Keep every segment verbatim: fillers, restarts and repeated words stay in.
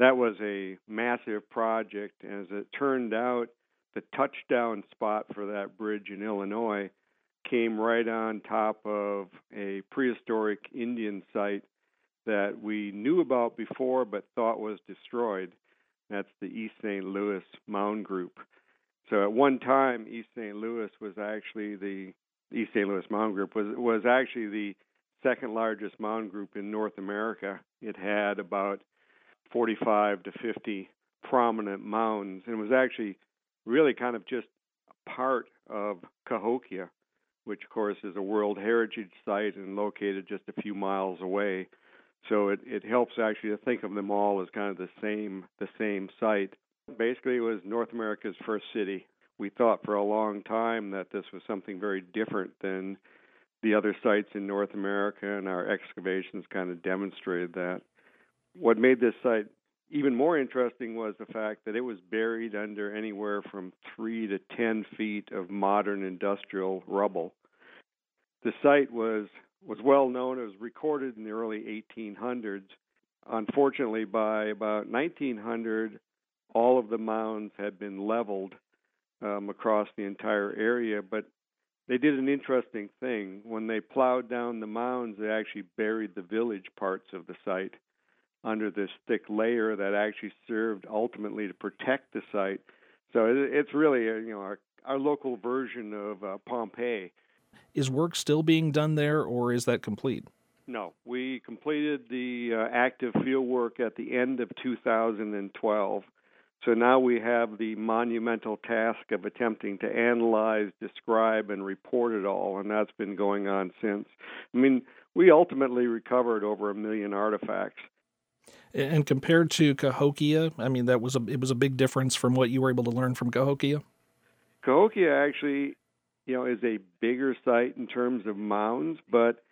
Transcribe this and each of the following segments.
that was a massive project. As it turned out, the touchdown spot for that bridge in Illinois came right on top of a prehistoric Indian site that we knew about before but thought was destroyed. That's the East Saint Louis Mound Group. So at one time, East Saint Louis was actually the East Saint Louis Mound Group was was actually the second largest mound group in North America. It had about forty-five to fifty prominent mounds, and it was actually really kind of just part of Cahokia, which of course is a World Heritage Site and located just a few miles away. So it, it helps actually to think of them all as kind of the same the same site. Basically, it was North America's first city. We thought for a long time that this was something very different than the other sites in North America, and our excavations kind of demonstrated that. What made this site even more interesting was the fact that it was buried under anywhere from three to ten feet of modern industrial rubble. The site was was well known. It was recorded in the early eighteen hundreds. Unfortunately, by about nineteen hundred, all of the mounds had been leveled um, across the entire area, but they did an interesting thing. When they plowed down the mounds, they actually buried the village parts of the site under this thick layer that actually served ultimately to protect the site. So it, it's really, a, you know, our, our local version of uh, Pompeii. Is work still being done there, or is that complete? No, we completed the uh, active field work at the end of two thousand twelve. So now we have the monumental task of attempting to analyze, describe, and report it all, and that's been going on since. I mean, we ultimately recovered over a million artifacts. And compared to Cahokia, I mean, that was a it was a big difference from what you were able to learn from Cahokia? Cahokia actually, you know, is a bigger site in terms of mounds, but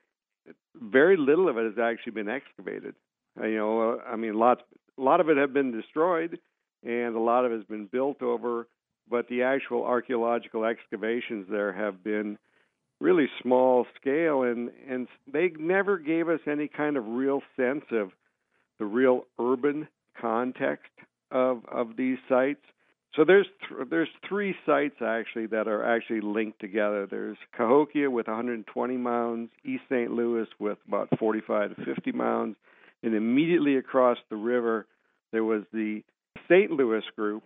very little of it has actually been excavated. Uh, you know, uh, I mean, lots, a lot of it have been destroyed, and a lot of it has been built over, but the actual archaeological excavations there have been really small scale, and, and they never gave us any kind of real sense of the real urban context of of these sites. So there's th- there's three sites actually that are actually linked together. There's Cahokia with one hundred twenty mounds, East Saint Louis with about forty-five to fifty mounds, and immediately across the river there was the Saint Louis group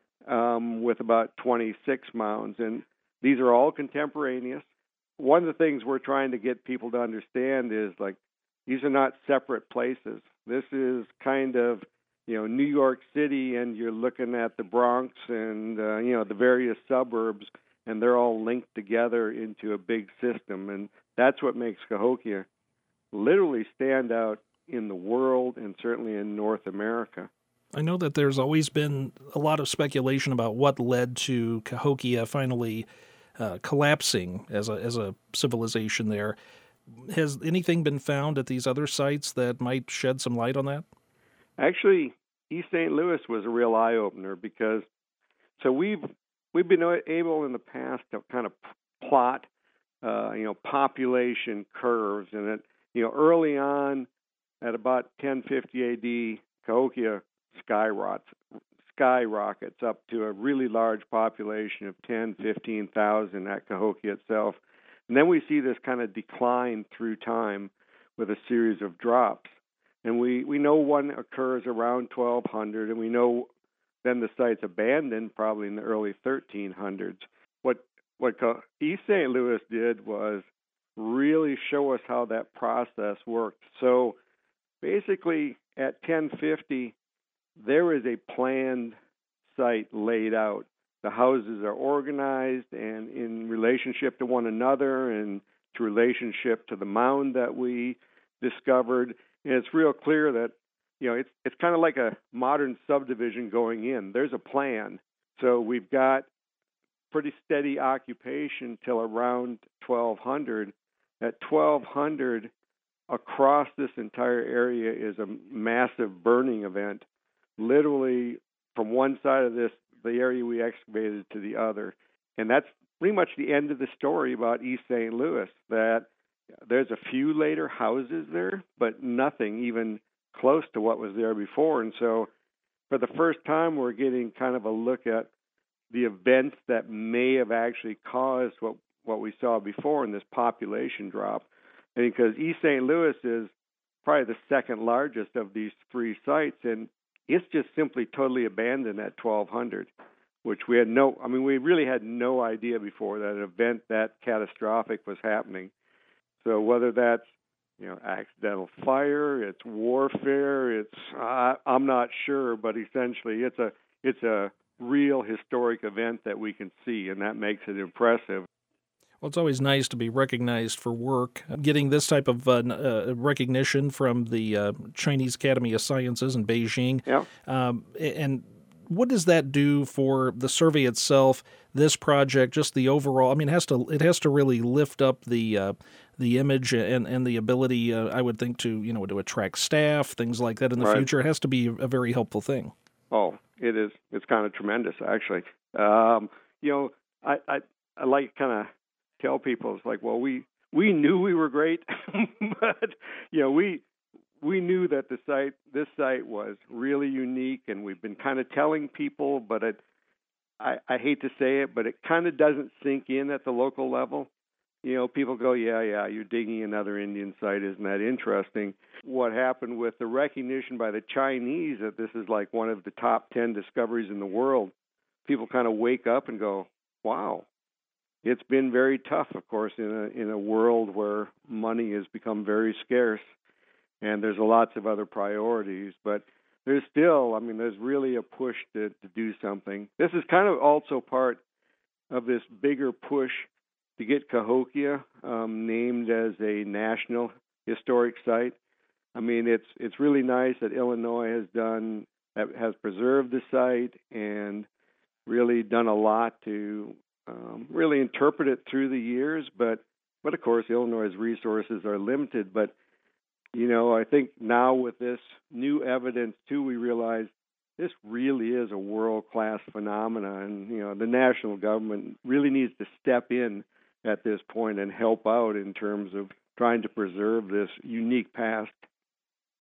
um, with about twenty-six mounds, and these are all contemporaneous. One of the things we're trying to get people to understand is, like, these are not separate places. This is kind of, you know, New York City, and you're looking at the Bronx and, uh, you know, the various suburbs, and they're all linked together into a big system. And that's what makes Cahokia literally stand out in the world and certainly in North America. I know that there's always been a lot of speculation about what led to Cahokia finally uh, collapsing as a as a civilization there. Has anything been found at these other sites that might shed some light on that? Actually, East Saint Louis was a real eye-opener because so we've we've been able in the past to kind of plot, uh, you know, population curves, and it, you know, early on at about ten fifty A D, Cahokia skyrockets skyrockets up to a really large population of ten, fifteen thousand at Cahokia itself. And then we see this kind of decline through time with a series of drops. And we, we know one occurs around twelve hundred, and we know then the site's abandoned probably in the early thirteen hundreds. What what East Saint Louis did was really show us how that process worked. So basically at ten fifty, there is a planned site laid out. The houses are organized and in relationship to one another and to relationship to the mound that we discovered. And it's real clear that, you know, it's it's kind of like a modern subdivision going in. There's a plan. So we've got pretty steady occupation till around twelve hundred. At twelve hundred, across this entire area is a massive burning event, literally from one side of this, the area we excavated, to the other. And that's pretty much the end of the story about East Saint Louis, that there's a few later houses there, but nothing even close to what was there before. And so for the first time, we're getting kind of a look at the events that may have actually caused what, what we saw before in this population drop. And because East Saint Louis is probably the second largest of these three sites, and it's just simply totally abandoned at twelve hundred, which we had no, I mean, we really had no idea before that an event that catastrophic was happening. So whether that's, you know, accidental fire, it's warfare, it's, uh, I'm not sure, but essentially it's a, it's a real historic event that we can see, and that makes it impressive. Well, it's always nice to be recognized for work. Getting this type of uh, uh, recognition from the uh, Chinese Academy of Sciences in Beijing. Yeah. Um, and what does that do for the survey itself? This project, just the overall. I mean, it has to it has to really lift up the uh, the image and and the ability. Uh, I would think to you know to attract staff, things like that in the right. future. It has to be a very helpful thing. Oh, it is. It's kind of tremendous, actually. Um, you know, I I, I like kind of. tell people it's like, well, we we knew we were great, but you know, we we knew that the site this site was really unique, and we've been kind of telling people, but it, I I hate to say it, but it kind of doesn't sink in at the local level. You know, people go, yeah, yeah, you're digging another Indian site, isn't that interesting? What happened with the recognition by the Chinese that this is like one of the top ten discoveries in the world? People kind of wake up and go, wow. It's been very tough, of course, in a in a world where money has become very scarce, and there's lots of other priorities. But there's still, I mean, there's really a push to, to do something. This is kind of also part of this bigger push to get Cahokia um, named as a national historic site. I mean, it's it's really nice that Illinois has done has preserved the site and really done a lot to Um, really interpret it through the years, but but of course Illinois' resources are limited. But you know, I think now with this new evidence too, we realize this really is a world-class phenomenon, and you know the national government really needs to step in at this point and help out in terms of trying to preserve this unique past.